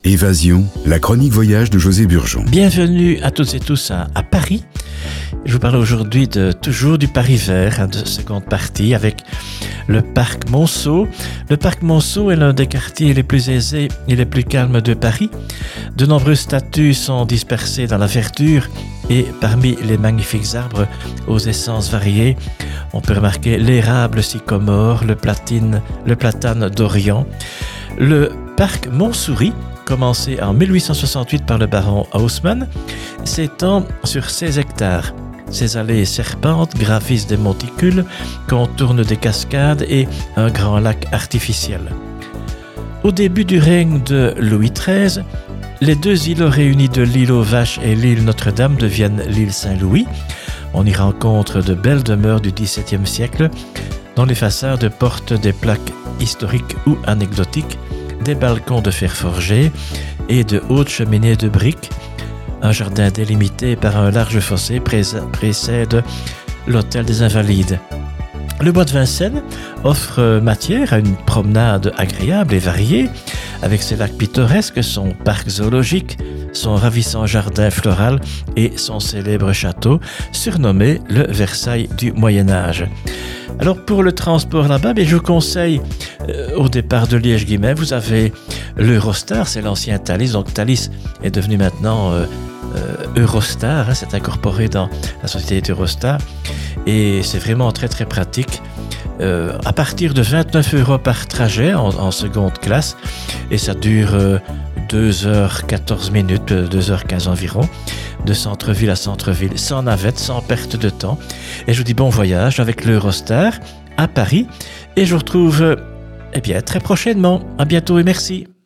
Évasion, la chronique voyage de José Burgeon. Bienvenue à toutes et tous à Paris. Je vous parle aujourd'hui toujours du Paris vert, de seconde partie avec le parc Monceau. Le parc Monceau est l'un des quartiers les plus aisés et les plus calmes de Paris. De nombreuses statues sont dispersées dans la verdure et parmi les magnifiques arbres aux essences variées, on peut remarquer l'érable sycomore, le platane d'Orient. Le parc Montsouris, commencé en 1868 par le baron Haussmann, s'étend sur 16 hectares. Ses allées serpentent, gravissent des monticules, contournent des cascades et un grand lac artificiel. Au début du règne de Louis XIII, les deux îlots réunis de l'île aux Vaches et l'île Notre-Dame deviennent l'île Saint-Louis. On y rencontre de belles demeures du XVIIe siècle, dont les façades portent des plaques historiques ou anecdotiques, des balcons de fer forgé et de hautes cheminées de briques. Un jardin délimité par un large fossé précède l'hôtel des Invalides. Le bois de Vincennes offre matière à une promenade agréable et variée, avec ses lacs pittoresques, son parc zoologique, son ravissant jardin floral et son célèbre château, surnommé le Versailles du Moyen-Âge. Alors pour le transport là-bas, je vous conseille, au départ de Liège-Guillemets, vous avez l'Eurostar, c'est l'ancien Thalys, donc Thalys est devenu maintenant Eurostar, c'est incorporé dans la société Eurostar et c'est vraiment très très pratique. À partir de 29 € par trajet en seconde classe et ça dure 2h14 minutes, 2h15 environ, de centre-ville à centre-ville, sans navette, sans perte de temps. Et je vous dis bon voyage avec l'Eurostar à Paris et je vous retrouve très prochainement. À bientôt et merci.